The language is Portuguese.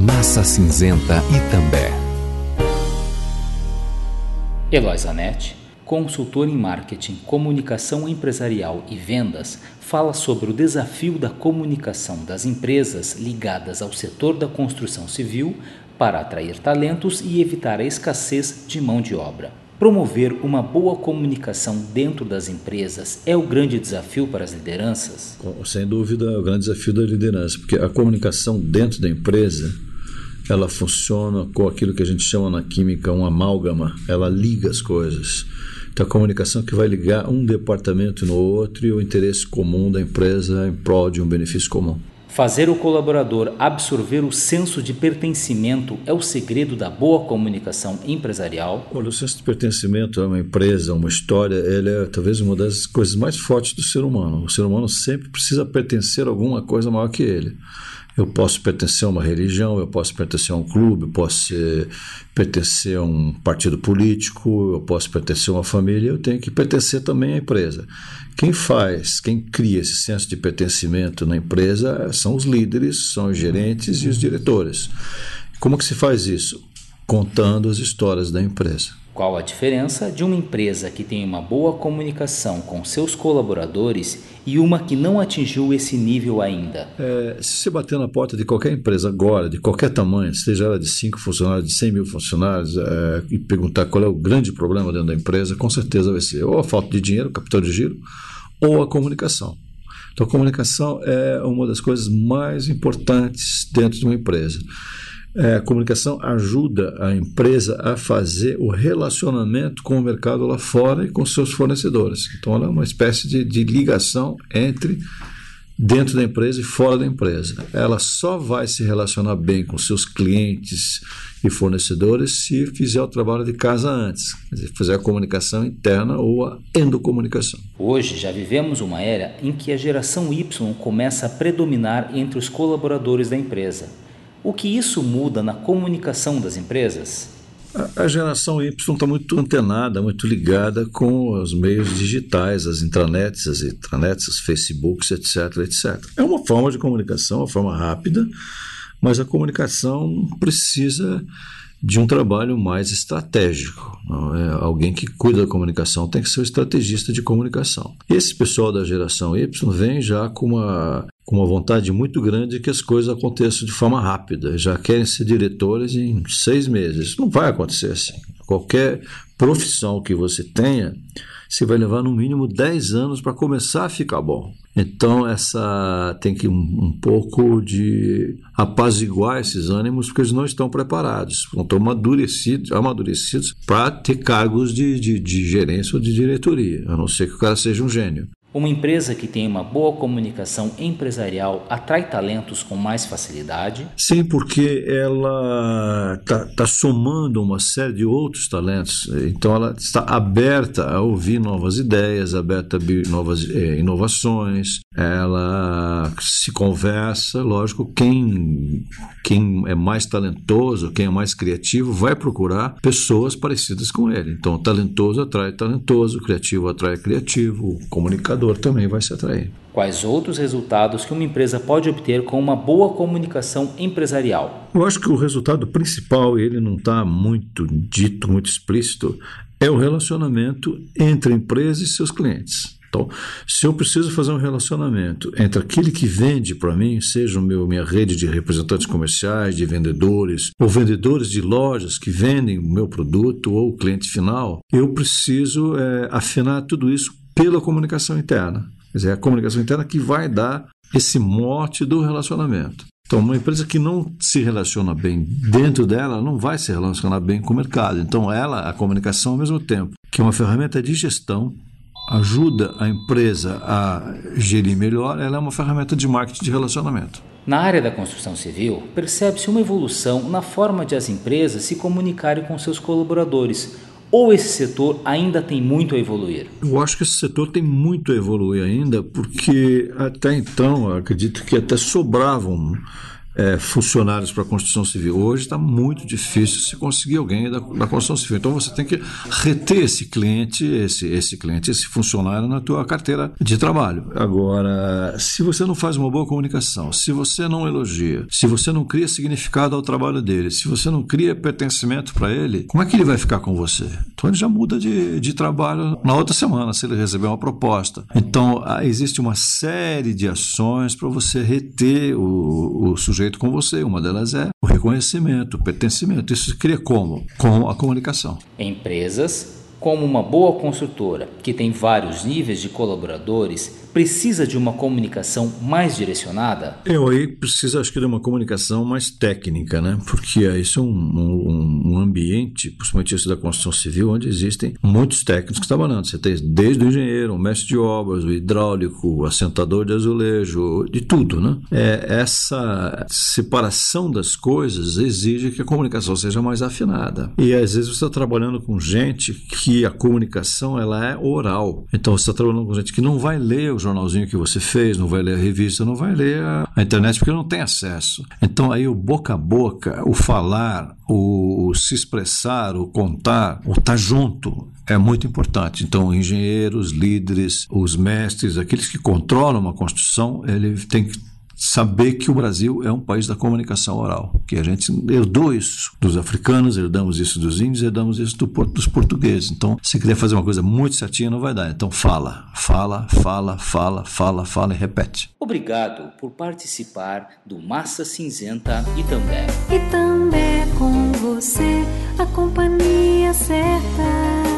Massa Cinzenta Itambé. Eloy Zanetti, consultor em marketing, comunicação empresarial e vendas, fala sobre o desafio da comunicação das empresas ligadas ao setor da construção civil para atrair talentos e evitar a escassez de mão de obra. Promover uma boa comunicação dentro das empresas é o grande desafio para as lideranças? Sem dúvida, é o grande desafio da liderança, porque a comunicação dentro da empresa, ela funciona com aquilo que a gente chama na química um amálgama, ela liga as coisas. Então, a comunicação que vai ligar um departamento no outro e o interesse comum da empresa em prol de um benefício comum. Fazer o colaborador absorver o senso de pertencimento é o segredo da boa comunicação empresarial? Olha, o senso de pertencimento a uma empresa, a uma história, ele é talvez uma das coisas mais fortes do ser humano. O ser humano sempre precisa pertencer a alguma coisa maior que ele. Eu posso pertencer a uma religião, eu posso pertencer a um clube, eu posso pertencer a um partido político, eu posso pertencer a uma família, eu tenho que pertencer também à empresa. Quem cria esse senso de pertencimento na empresa são os líderes, são os gerentes e os diretores. Como que se faz isso? Contando as histórias da empresa. Qual a diferença de uma empresa que tem uma boa comunicação com seus colaboradores e uma que não atingiu esse nível ainda? Se você bater na porta de qualquer empresa agora, de qualquer tamanho, seja ela de 5 funcionários, de 100 mil funcionários, e perguntar qual é o grande problema dentro da empresa, com certeza vai ser ou a falta de dinheiro, capital de giro, ou a comunicação. Então, a comunicação é uma das coisas mais importantes dentro de uma empresa. A comunicação ajuda a empresa a fazer o relacionamento com o mercado lá fora e com seus fornecedores. Então, ela é uma espécie de ligação entre dentro da empresa e fora da empresa. Ela só vai se relacionar bem com seus clientes e fornecedores se fizer o trabalho de casa antes, quer dizer, fazer a comunicação interna ou a endocomunicação. Hoje já vivemos uma era em que a geração Y começa a predominar entre os colaboradores da empresa. O que isso muda na comunicação das empresas? A geração Y está muito antenada, muito ligada com os meios digitais, as intranets, os Facebooks, etc, etc. É uma forma de comunicação, uma forma rápida, mas a comunicação precisa de um trabalho mais estratégico. Alguém que cuida da comunicação tem que ser um estrategista de comunicação. Esse pessoal da geração Y vem já com uma vontade muito grande de que as coisas aconteçam de forma rápida. Já querem ser diretores em 6 meses. Isso não vai acontecer assim. Qualquer profissão que você tenha, você vai levar no mínimo 10 anos para começar a ficar bom. Então, tem que um pouco de apaziguar esses ânimos, porque eles não estão preparados, não estão amadurecidos para ter cargos de gerência ou de diretoria, a não ser que o cara seja um gênio. Uma empresa que tem uma boa comunicação empresarial atrai talentos com mais facilidade? Sim, porque ela está somando uma série de outros talentos. Então, ela está aberta a ouvir novas ideias, aberta a ouvir novas inovações. Ela se conversa, lógico, quem é mais talentoso, quem é mais criativo, vai procurar pessoas parecidas com ele. Então, talentoso atrai talentoso, criativo atrai criativo, o comunicador também vai se atrair. Quais outros resultados que uma empresa pode obter com uma boa comunicação empresarial? Eu acho que o resultado principal, ele não está muito dito, muito explícito, é o relacionamento entre a empresa e seus clientes. Então, se eu preciso fazer um relacionamento entre aquele que vende para mim, seja minha rede de representantes comerciais, de vendedores, ou vendedores de lojas que vendem o meu produto, ou o cliente final, eu preciso afinar tudo isso pela comunicação interna. Quer dizer, é a comunicação interna que vai dar esse mote do relacionamento. Então, uma empresa que não se relaciona bem dentro dela, não vai se relacionar bem com o mercado. Então, a comunicação, ao mesmo tempo que é uma ferramenta de gestão, ajuda a empresa a gerir melhor, ela é uma ferramenta de marketing de relacionamento. Na área da construção civil, percebe-se uma evolução na forma de as empresas se comunicarem com seus colaboradores, ou esse setor ainda tem muito a evoluir? Eu acho que esse setor tem muito a evoluir ainda, porque até então, eu acredito que até sobravam funcionários para a construção civil. Hoje está muito difícil se conseguir alguém da construção civil. Então você tem que reter esse cliente, esse funcionário na tua carteira de trabalho. Agora, se você não faz uma boa comunicação, se você não elogia, se você não cria significado ao trabalho dele, se você não cria pertencimento para ele, como é que ele vai ficar com você? Então ele já muda de trabalho na outra semana, se ele receber uma proposta. Então existe uma série de ações para você reter o sujeito com você. Uma delas é o reconhecimento, o pertencimento. Isso se cria como? Com a comunicação. Empresas, como uma boa construtora que tem vários níveis de colaboradores, precisa de uma comunicação mais direcionada? Aí precisa, acho que, de uma comunicação mais técnica, né? Porque isso é um ambiente, principalmente isso da construção civil, onde existem muitos técnicos trabalhando. Você tem desde o engenheiro, o mestre de obras, o hidráulico, o assentador de azulejo, de tudo, né? Essa separação das coisas exige que a comunicação seja mais afinada. E às vezes você está trabalhando com gente que a comunicação ela é oral. Então você está trabalhando com gente que não vai ler o jornalzinho que você fez, não vai ler a revista, não vai ler a internet porque não tem acesso. Então aí o boca a boca, o falar, o se expressar, o contar, o estar junto é muito importante. Então engenheiros, líderes, os mestres, aqueles que controlam uma construção, ele tem que saber que o Brasil é um país da comunicação oral, que a gente herdou isso dos africanos, herdamos isso dos índios, herdamos isso dos portugueses. Então, se quiser fazer uma coisa muito certinha, não vai dar. Então, fala e repete. Obrigado por participar do Massa Cinzenta Itambé. Itambé com você, a companhia certa.